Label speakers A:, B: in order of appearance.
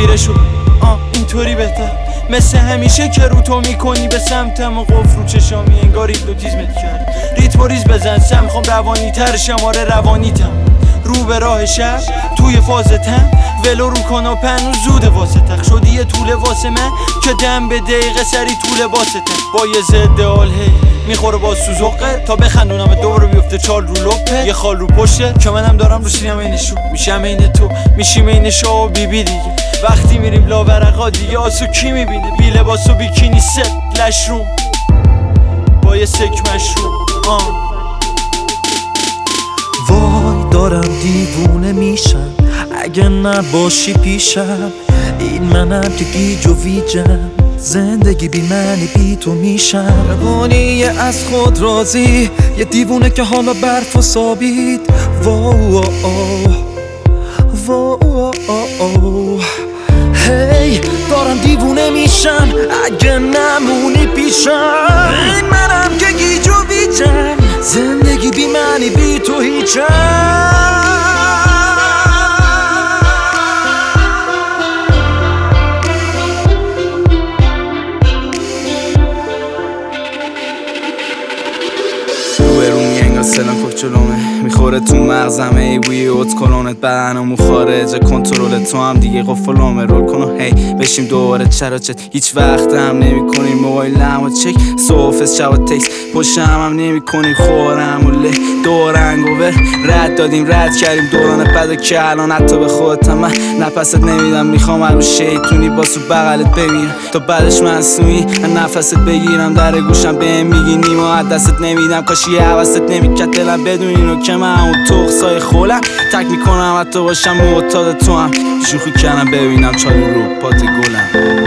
A: خیره شو اینطوری بهتر، مثل همیشه که رو تو میکنی به سمتم و قفل رو چشامی انگار هیپنوتیزمت کرد. ریتم و ریز بزن سم میخوام روانی تر شماره روانیتم رو به راه شب توی فاز تن ولو رو کاناپه هنوز زوده واسه تخ شدی یه طوله واسه من که دم به دقیقه سری طوله واسه تن با یه ضد حال هی میخوره با سوزوقه تا بخندونم دوباره بیفته چال رو لپه یه خال رو پشته که منم دارم رو سینم اینشو میشم این تو میشیم این شاه و بیبی دیگه وقتی میریم لاورقا دیگه آسو کی میبینه بی لباس و بیکینی ست لشروم با یه سک مشروم
B: وای دارم دیوونه میشم اگه نباشی پیشم این منم که گیج و ویجم زندگی بی معنی بی تو میشم روانی از خود راضی یه دیوونه که حالا برف و ثابت هی دارم دیوونه میشم اگه نمونی پیشم این منم که گیج و ویجم زندگی بی معنی بی تو هیچم
C: سلام کف جلومه میخوره تو مغزم ای بوی اوت کلونت بدنمو خارجه کنترل تو هم دیگه قفلومه رول کنو هی بشیم دوباره چراچت هیچ وقت هم نمی کنی موبایلم و چک صوفز شب و تکس پشم هم نمی کنی خورم و له دورنگ و بر رد دادیم رد کردیم دوران بده که الان حتی به خودتم من نفست نمیدم میخوام هر رو شیطونی باسو بغلت بمیرم تا بعدش مصنوعی نفست بگیرم در گوشم بهم میگی نیما دستت نمیدم کاشی حوست نمیکرد دلم بدون اینو که من اون تخصای خولم تک میکنم حتی باشم معتاد تو هم شوخی کردم ببینم چالو رو پات گلم